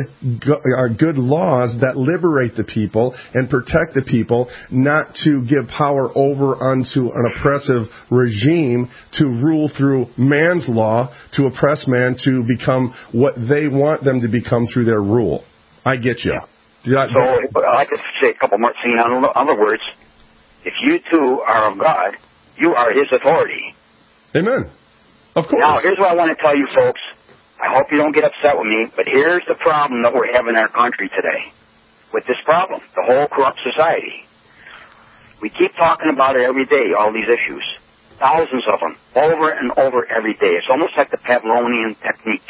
laws that liberate the people and protect the people, not to give power over unto an oppressive regime to rule through man's law, to oppress man to become what they want them to become through their rule. I get you. Yeah. So I'd like to say a couple more things. In other words, if you too are of God, you are his authority. Amen. Of course. Now, here's what I want to tell you, folks. I hope you don't get upset with me, but here's the problem that we're having in our country today with this problem, the whole corrupt society. We keep talking about it every day, all these issues. Thousands of them, over and over every day. It's almost like the Pavlovian technique.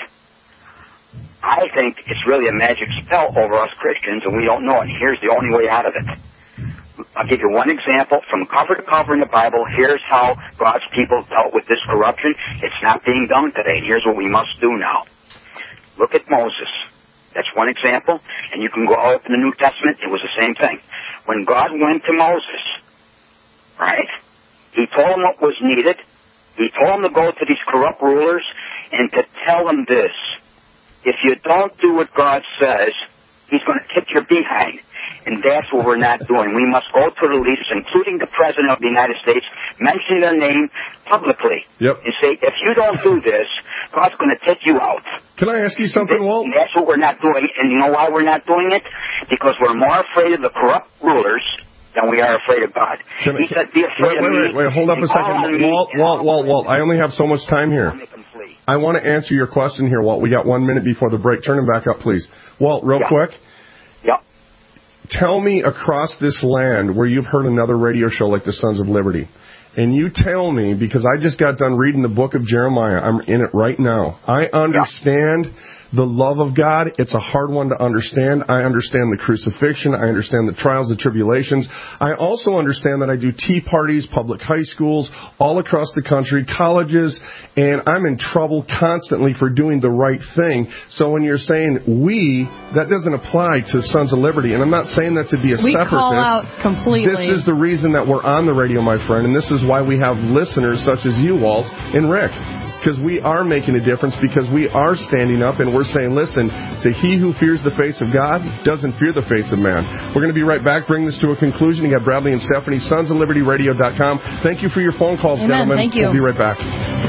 I think it's really a magic spell over us Christians, and we don't know it. Here's the only way out of it. I'll give you one example. From cover to cover in the Bible, here's how God's people dealt with this corruption. It's not being done today, and here's what we must do now. Look at Moses. That's one example, and you can go up in the New Testament. It was the same thing. When God went to Moses, right, he told him what was needed. He told him to go to these corrupt rulers and to tell them this. If you don't do what God says, he's going to kick your behind. And that's what we're not doing. We must go to the leaders, including the President of the United States, mention their name publicly. Yep. And say, if you don't do this, God's going to take you out. Can I ask you something, Walt? And that's what we're not doing. And you know why we're not doing it? Because we're more afraid of the corrupt rulers than we are afraid of God. He said, be afraid of me. Wait, hold up a second. Walt, I only have so much time here. I want to answer your question here, Walt. We got 1 minute before the break. Turn him back up, please. Walt, real quick. Yeah. Tell me across this land where you've heard another radio show like the Sons of Liberty. And you tell me, because I just got done reading the book of Jeremiah. I'm in it right now. I understand the love of God. It's a hard one to understand. I understand the crucifixion. I understand the trials, the tribulations. I also understand that I do tea parties, public high schools, all across the country, colleges, and I'm in trouble constantly for doing the right thing. So when you're saying we, that doesn't apply to Sons of Liberty. And I'm not saying that to be a separatist. We call out completely. This is the reason that we're on the radio, my friend, and this is why we have listeners such as you, Walt, and Rick. Because we are making a difference, because we are standing up and we're saying, listen, to he who fears the face of God doesn't fear the face of man. We're going to be right back, bring this to a conclusion. You got Bradley and Stephanie, sonsoflibertyradio.com. Thank you for your phone calls, Amen. gentlemen. Thank you. We'll be right back.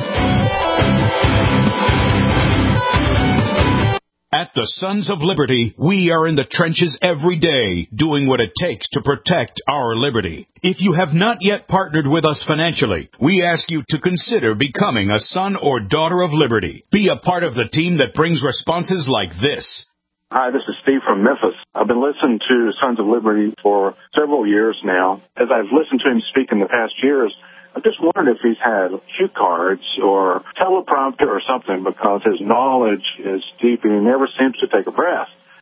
At the Sons of Liberty, we are in the trenches every day, doing what it takes to protect our liberty. If you have not yet partnered with us financially, we ask you to consider becoming a son or daughter of liberty. Be a part of the team that brings responses like this. Hi, this is Steve from Memphis. I've been listening to Sons of Liberty for several years now. As I've listened to him speak in the past years, I just wondered if he's had cue cards or teleprompter or something, because his knowledge is deep and he never seems to take a breath.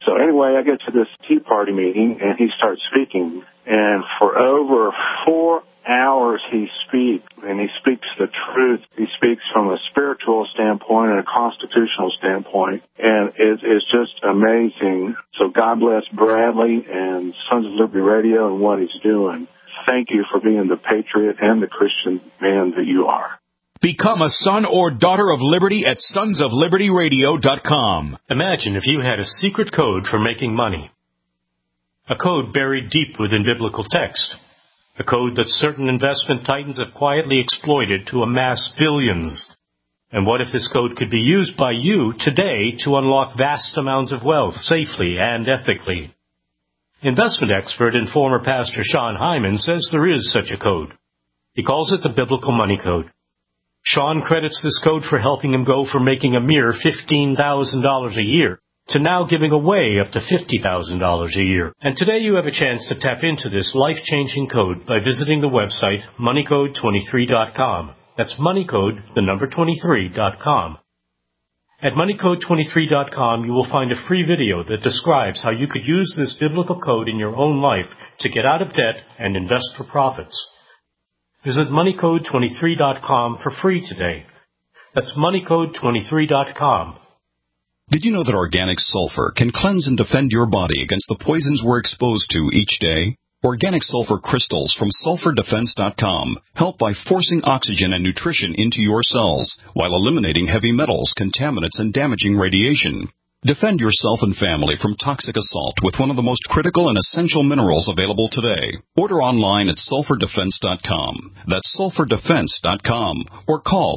So anyway, I get to this Tea Party meeting, and he starts speaking. And for over 4 hours he speaks, and he speaks the truth. He speaks from a spiritual standpoint and a constitutional standpoint, and it is just amazing. So God bless Bradley and Sons of Liberty Radio and what he's doing. Thank you for being the patriot and the Christian man that you are. Become a son or daughter of liberty at sonsoflibertyradio.com. Imagine if you had a secret code for making money. A code buried deep within biblical text. A code that certain investment titans have quietly exploited to amass billions. And what if this code could be used by you today to unlock vast amounts of wealth safely and ethically? Investment expert and former pastor Sean Hyman says there is such a code. He calls it the Biblical Money Code. Sean credits this code for helping him go from making a mere $15,000 a year to now giving away up to $50,000 a year. And today you have a chance to tap into this life-changing code by visiting the website moneycode23.com. That's moneycode, the number 23.com. At moneycode23.com, you will find a free video that describes how you could use this biblical code in your own life to get out of debt and invest for profits. Visit moneycode23.com for free today. That's moneycode23.com. Did you know that organic sulfur can cleanse and defend your body against the poisons we're exposed to each day? Organic sulfur crystals from sulfurdefense.com help by forcing oxygen and nutrition into your cells while eliminating heavy metals, contaminants, and damaging radiation. Defend yourself and family from toxic assault with one of the most critical and essential minerals available today. Order online at sulfurdefense.com. That's sulfurdefense.com. Or call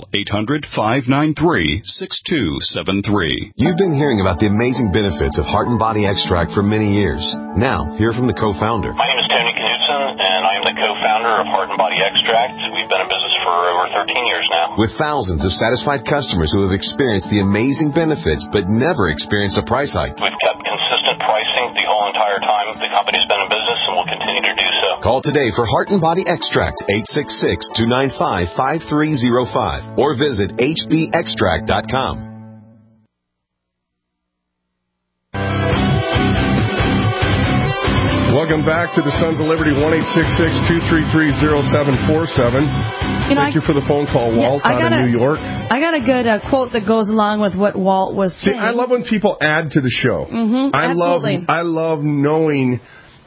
800-593-6273. You've been hearing about the amazing benefits of Heart and Body Extract for many years. Now, hear from the co-founder. My name is Tony Knudsen, and I am the co-founder of Heart and Body Extract. We've been in business for over 13 years now. With thousands of satisfied customers who have experienced the amazing benefits but never experienced a price hike. We've kept consistent pricing the whole entire time the company's been in business, and will continue to do so. Call today for Heart and Body Extract, 866-295-5305, or visit hbextract.com. Welcome back to the Sons of Liberty, 1-866-233-0747. Thank you for the phone call, Walt, out of New York. I got a good quote that goes along with what Walt was saying. See, I love when people add to the show. Absolutely. I love knowing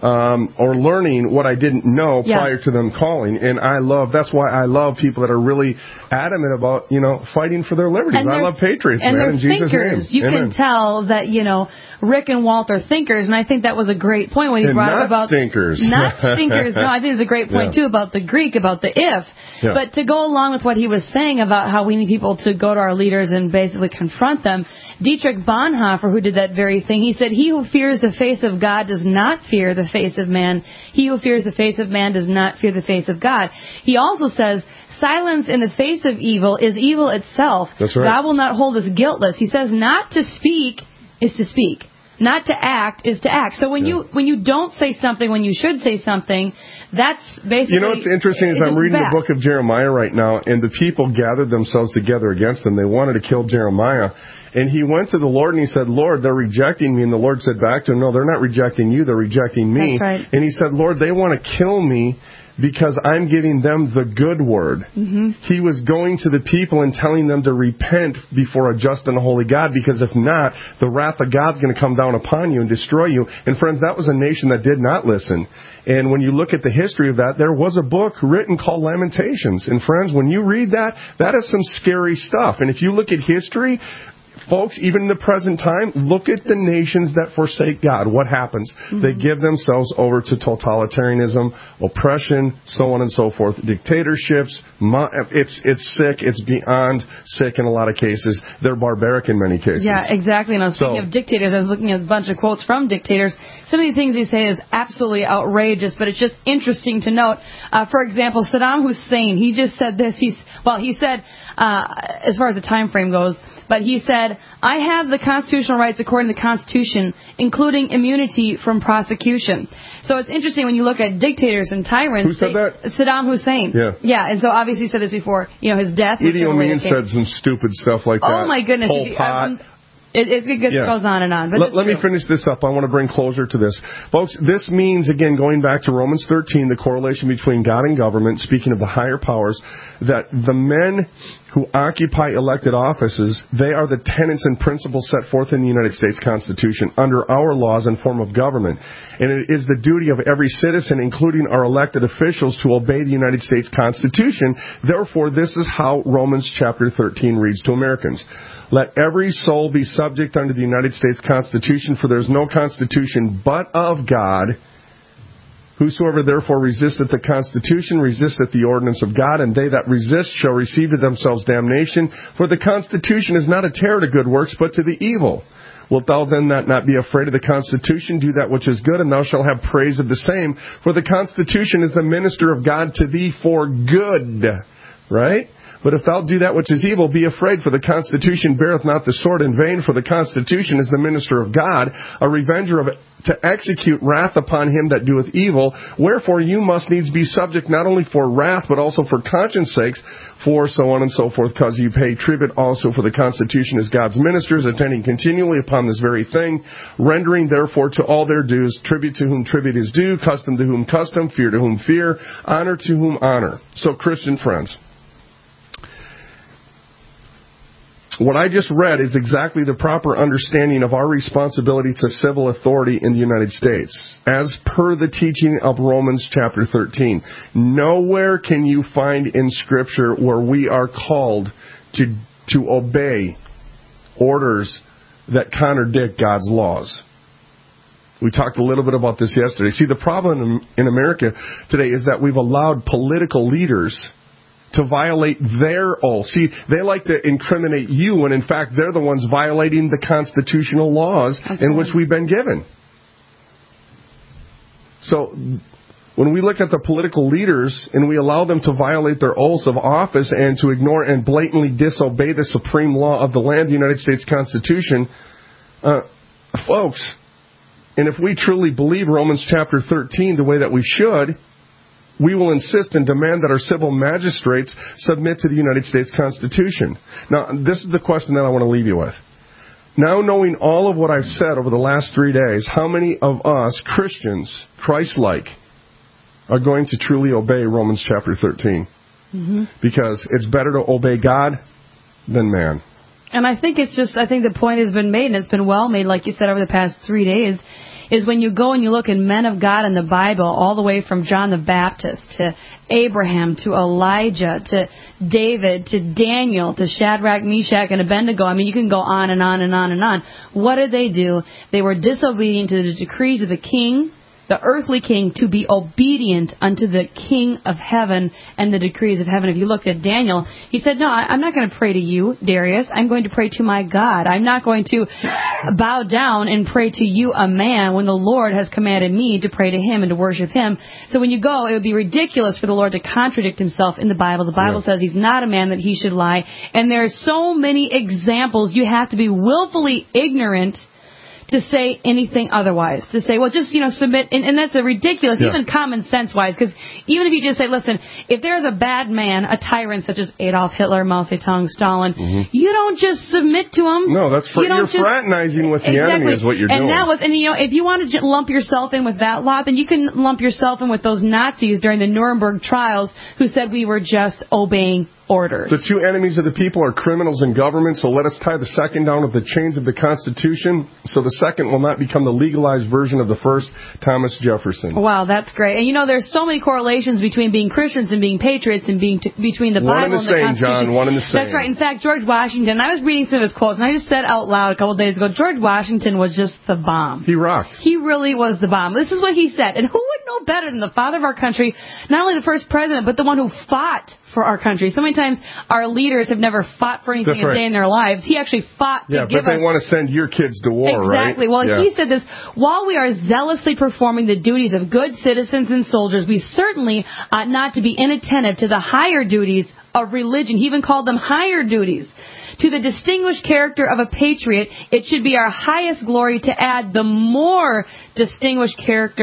or learning what I didn't know prior to them calling. And that's why I love people that are really adamant about, fighting for their liberties. I love patriots, and man, in Jesus' name. You can tell that, Rick and Walt are thinkers, and I think that was a great point when he brought up about... stinkers. Not stinkers. No, I think it's a great point, too, about the Greek, about the if. Yeah. But to go along with what he was saying about how we need people to go to our leaders and basically confront them, Dietrich Bonhoeffer, who did that very thing, he said, "He who fears the face of God does not fear the face of man. He who fears the face of man does not fear the face of God." He also says, "Silence in the face of evil is evil itself. That's right. God will not hold us guiltless." He says, "Not to speak is to speak. Not to act is to act." So when you don't say something when you should say something, that's basically... what's interesting is I'm reading the book of Jeremiah right now, and the people gathered themselves together against him. They wanted to kill Jeremiah. And he went to the Lord and he said, "Lord, they're rejecting me." And the Lord said back to him, "No, they're not rejecting you, they're rejecting me." That's right. And he said, "Lord, they want to kill me because I'm giving them the good word." He was going to the people and telling them to repent before a just and a holy God, because if not, the wrath of God's going to come down upon you and destroy you. And friends, that was a nation that did not listen. And when you look at the history of that, there was a book written called Lamentations. And friends, when you read that, that is some scary stuff. And if you look at history, folks, even in the present time, look at the nations that forsake God. What happens? They give themselves over to totalitarianism, oppression, so on and so forth. Dictatorships, it's sick. It's beyond sick in a lot of cases. They're barbaric in many cases. Yeah, exactly. And I was speaking of dictators, I was looking at a bunch of quotes from dictators. Some of the things they say is absolutely outrageous, but it's just interesting to note. For example, Saddam Hussein, he just said this. He said, as far as the time frame goes, but he said, "I have the constitutional rights according to the Constitution, including immunity from prosecution." So it's interesting when you look at dictators and tyrants. Who said that? Saddam Hussein. Yeah. And so obviously he said this before, his death. Idi Amin said some stupid stuff like that. Oh, my goodness. Pol Pot. It goes on and on. But let me finish this up. I want to bring closure to this. Folks, this means, again, going back to Romans 13, the correlation between God and government, speaking of the higher powers, that the men who occupy elected offices, they are the tenets and principles set forth in the United States Constitution under our laws and form of government. And it is the duty of every citizen, including our elected officials, to obey the United States Constitution. Therefore, this is how Romans chapter 13 reads to Americans. Let every soul be subject unto the United States Constitution, for there is no constitution but of God. Whosoever therefore resisteth the Constitution resisteth the ordinance of God, and they that resist shall receive to themselves damnation. For the Constitution is not a terror to good works, but to the evil. Wilt thou then not be afraid of the Constitution? Do that which is good, and thou shalt have praise of the same. For the Constitution is the minister of God to thee for good. Right? But if thou do that which is evil, be afraid, for the Constitution beareth not the sword in vain, for the Constitution is the minister of God, a revenger to execute wrath upon him that doeth evil. Wherefore you must needs be subject not only for wrath, but also for conscience sakes, for so on and so forth, because you pay tribute also for the Constitution as God's ministers, attending continually upon this very thing, rendering therefore to all their dues, tribute to whom tribute is due, custom to whom custom, fear to whom fear, honor to whom honor. So, Christian friends, what I just read is exactly the proper understanding of our responsibility to civil authority in the United States, as per the teaching of Romans chapter 13. Nowhere can you find in Scripture where we are called to obey orders that contradict God's laws. We talked a little bit about this yesterday. See, the problem in America today is that we've allowed political leaders to violate their oath. See, they like to incriminate you when, in fact, they're the ones violating the constitutional laws in which we've been given. So, when we look at the political leaders and we allow them to violate their oaths of office and to ignore and blatantly disobey the supreme law of the land, the United States Constitution, folks, and if we truly believe Romans chapter 13 the way that we should, we will insist and demand that our civil magistrates submit to the United States Constitution. Now, this is the question that I want to leave you with. Now, knowing all of what I've said over the last 3 days, how many of us, Christians, Christ-like, are going to truly obey Romans chapter 13? Mm-hmm. Because it's better to obey God than man. And I think the point has been made, and it's been well made, like you said, over the past 3 days, is when you go and you look at men of God in the Bible, all the way from John the Baptist to Abraham to Elijah to David to Daniel to Shadrach, Meshach, and Abednego. I mean, you can go on and on and on and on. What did they do? They were disobedient to the decrees of the king, the earthly king, to be obedient unto the King of heaven and the decrees of heaven. If you look at Daniel, he said, no, I'm not going to pray to you, Darius. I'm going to pray to my God. I'm not going to bow down and pray to you, a man, when the Lord has commanded me to pray to him and to worship him. So when you go, it would be ridiculous for the Lord to contradict himself in the Bible. The Bible says he's not a man that he should lie. And there are so many examples. You have to be willfully ignorant to say anything otherwise. To say, well, just, submit. And that's a ridiculous, even common sense wise, because even if you just say, listen, if there's a bad man, a tyrant such as Adolf Hitler, Mao Zedong, Stalin, you don't just submit to him. No, that's you're fraternizing with the enemy is what you're doing. And if you want to lump yourself in with that lot, then you can lump yourself in with those Nazis during the Nuremberg trials who said we were just obeying orders. The two enemies of the people are criminals and government, so let us tie the second down with the chains of the Constitution, so the second will not become the legalized version of the first, Thomas Jefferson. Wow, that's great. And there's so many correlations between being Christians and being patriots and being between the Bible and the Constitution. One and the same. That's right. In fact, George Washington, I was reading some of his quotes, and I just said out loud a couple of days ago, George Washington was just the bomb. He rocked. He really was the bomb. This is what he said. And who would know better than the father of our country, not only the first president, but the one who fought for our country. So many times our leaders have never fought for anything a day in their lives. He actually fought to give us... Yeah, but they want to send your kids to war, right? Exactly. Well, he said this, while we are zealously performing the duties of good citizens and soldiers, we certainly ought not to be inattentive to the higher duties of religion. He even called them higher duties. To the distinguished character of a patriot, it should be our highest glory to add the more distinguished character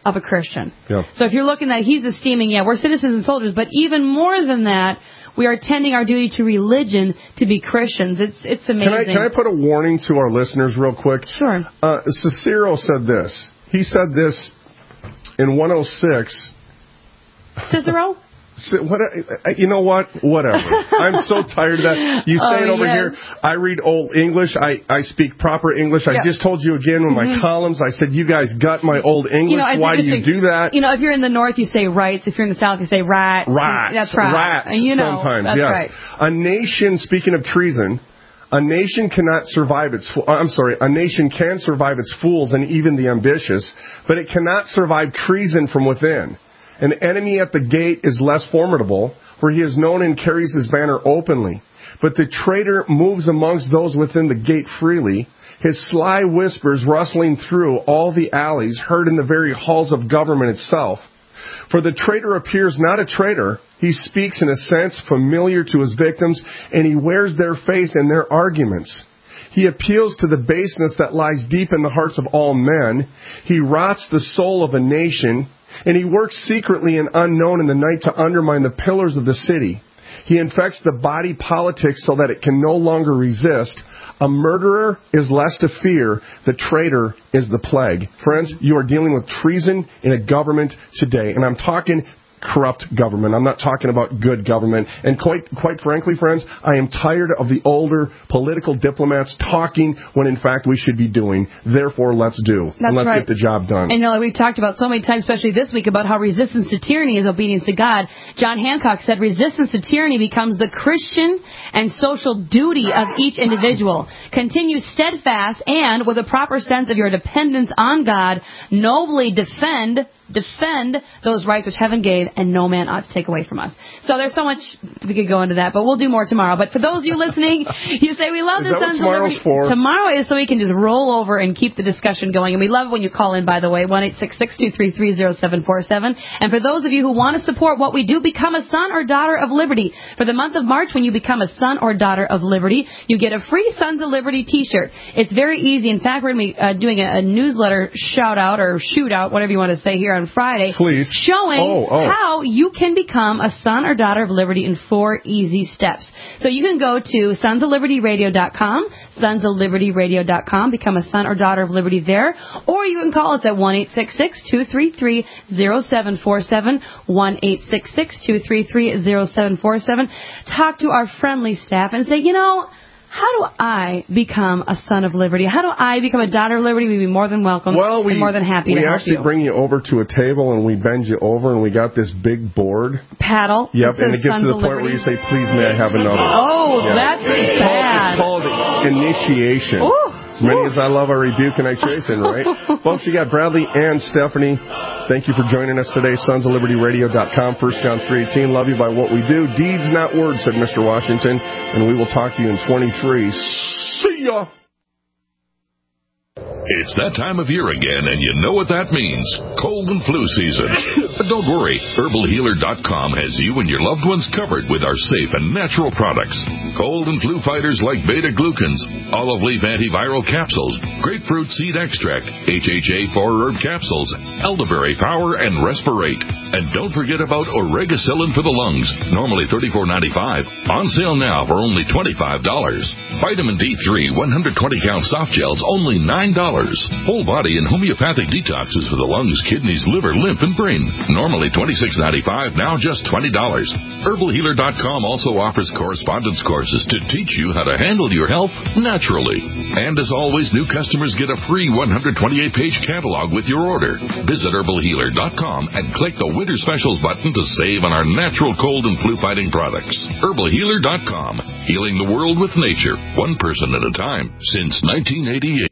of a Christian. Yeah. So if you're looking at, he's esteeming, we're citizens and soldiers, but even more than that, we are tending our duty to religion to be Christians. It's amazing. Can I put a warning to our listeners real quick? Sure. Cicero said this. He said this in 106. Cicero? You know what? Whatever. I'm so tired of that. You say it over here. I read Old English. I speak proper English. I just told you again with my columns. I said, you guys gut my Old English. Why do you do that? If you're in the north, you say rights. If you're in the south, you say rats. Rats. That's right. Rats. Sometimes, that's yes. right. A nation, speaking of treason, a nation cannot survive a nation can survive its fools and even the ambitious, but it cannot survive treason from within. An enemy at the gate is less formidable, for he is known and carries his banner openly. But the traitor moves amongst those within the gate freely, his sly whispers rustling through all the alleys, heard in the very halls of government itself. For the traitor appears not a traitor, he speaks in a sense familiar to his victims, and he wears their face in their arguments. He appeals to the baseness that lies deep in the hearts of all men. He rots the soul of a nation, and he works secretly and unknown in the night to undermine the pillars of the city. He infects the body politic so that it can no longer resist. A murderer is less to fear. The traitor is the plague. Friends, you are dealing with treason in a government today. And I'm talking corrupt government. I'm not talking about good government. And quite frankly, friends, I am tired of the older political diplomats talking when in fact we should be doing. Therefore, let's do. And let's get the job done. And like we've talked about so many times, especially this week, about how resistance to tyranny is obedience to God. John Hancock said resistance to tyranny becomes the Christian and social duty of each individual. Continue steadfast and with a proper sense of your dependence on God, nobly defend those rights which heaven gave, and no man ought to take away from us. So there's so much we could go into that, but we'll do more tomorrow. But for those of you listening, you say we love the Sons of Liberty. Tomorrow is so we can just roll over and keep the discussion going. And we love it when you call in, by the way, 1-866-233-0747. And for those of you who want to support what we do, become a son or daughter of Liberty. For the month of March, when you become a son or daughter of Liberty, you get a free Sons of Liberty t-shirt. It's very easy. In fact, we're going to be doing a newsletter shout-out or shootout, whatever you want to say, here on Friday, showing how you can become a son or daughter of Liberty in 4 easy steps. So you can go to sonsoflibertyradio.com, sonsoflibertyradio.com, become a son or daughter of Liberty there, or you can call us at 1-866-233-0747, 1-866-233-0747. Talk to our friendly staff and say, how do I become a son of Liberty? How do I become a daughter of Liberty? We'd be more than welcome and more than happy to help you. We actually bring you over to a table and we bend you over and we got this big board. Paddle. Yep, and it gets to the point where you say, please, may I have another? Oh, that's bad. It's called initiation. Ooh. As many as I love, I rebuke and I chasten, right? Folks, you got Bradley and Stephanie. Thank you for joining us today. SonsOfLibertyRadio.com, 1 John 3:18. Love you by what we do. Deeds, not words, said Mr. Washington. And we will talk to you in 23. See ya! It's that time of year again, and you know what that means. Cold and flu season. But don't worry. HerbalHealer.com has you and your loved ones covered with our safe and natural products. Cold and flu fighters like beta-glucans, olive leaf antiviral capsules, grapefruit seed extract, HHA 4-herb capsules, elderberry power, and respirate. And don't forget about Oregacillin for the lungs, normally $34.95. On sale now for only $25. Vitamin D3 120-count soft gels, only $9. Whole body and homeopathic detoxes for the lungs, kidneys, liver, lymph, and brain. Normally $26.95, now just $20. HerbalHealer.com also offers correspondence courses to teach you how to handle your health naturally. And as always, new customers get a free 128-page catalog with your order. Visit HerbalHealer.com and click the Winter Specials button to save on our natural cold and flu-fighting products. HerbalHealer.com. Healing the world with nature, one person at a time, since 1988.